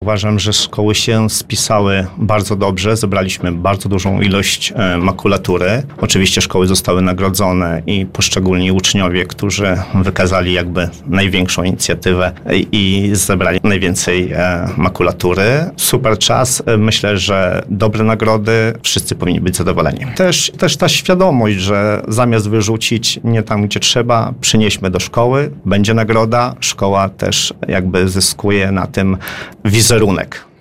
Uważam, że szkoły się spisały bardzo dobrze. Zebraliśmy bardzo dużą ilość makulatury. Oczywiście szkoły zostały nagrodzone i poszczególni uczniowie, którzy wykazali jakby największą inicjatywę i zebrali najwięcej makulatury. Super czas. Myślę, że dobre nagrody. Wszyscy powinni być zadowoleni. Też ta świadomość, że zamiast wyrzucić nie tam, gdzie trzeba, przynieśmy do szkoły. Będzie nagroda. Szkoła też jakby zyskuje na tym wizerunek.